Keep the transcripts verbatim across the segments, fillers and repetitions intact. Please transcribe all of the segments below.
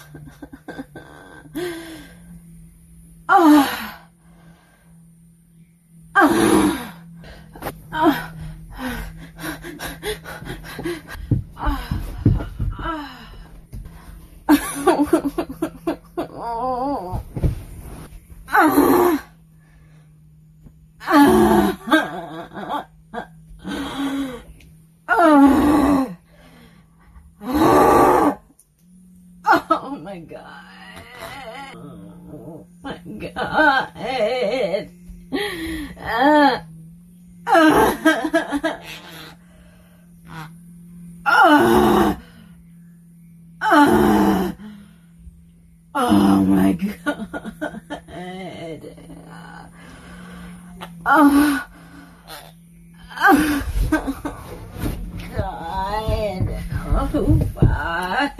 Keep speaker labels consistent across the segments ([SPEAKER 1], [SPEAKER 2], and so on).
[SPEAKER 1] Oh my god. Oh my god. Uh, uh, uh, uh, oh my god. Oh, oh god. Oh fuck.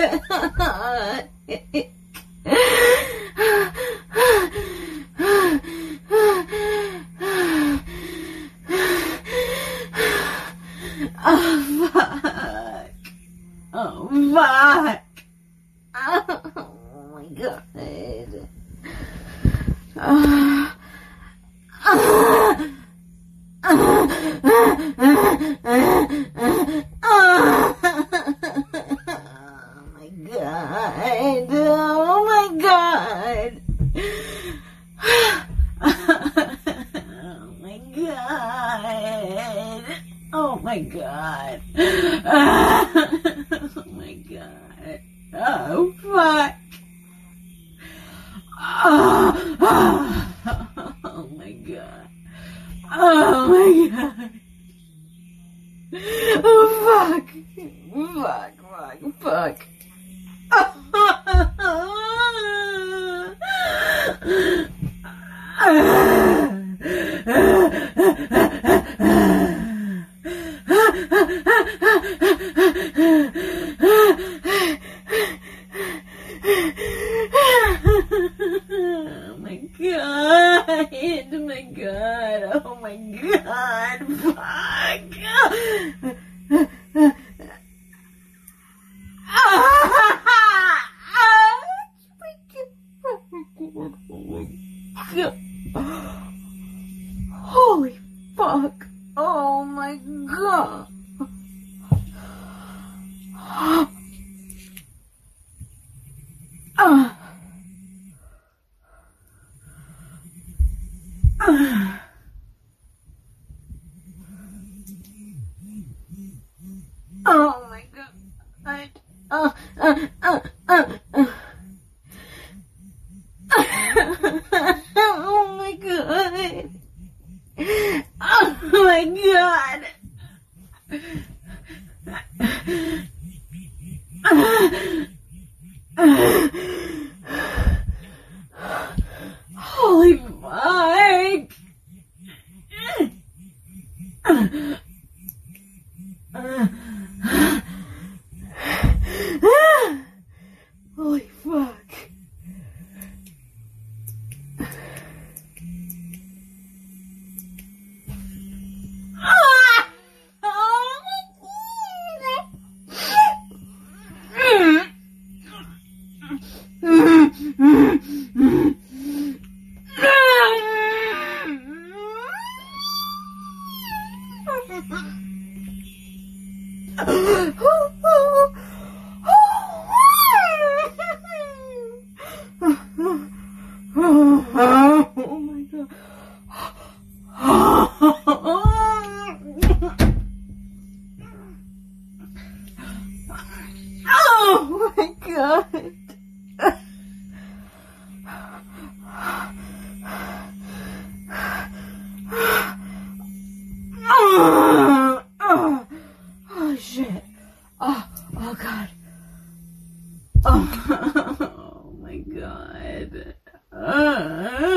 [SPEAKER 1] Oh fuck. Oh fuck. Oh my god. Oh. Oh. Oh my god. Oh my god. Oh my god. Oh my god. Oh my god. Oh fuck. Oh, oh, oh my god. Oh my god. Oh fuck. Fuck, fuck, fuck. Oh my god. Oh my god. Oh my god. Fuck. Holy fuck. Oh my god. Uh. Uh. Oh my god. Uh, uh, uh, uh, uh. Oh my god. Oh my god. Holy fuck. Holy fuck. Oh my god. Oh my god. Oh, oh, oh shit. Oh, oh god. Oh, oh my god. Uh.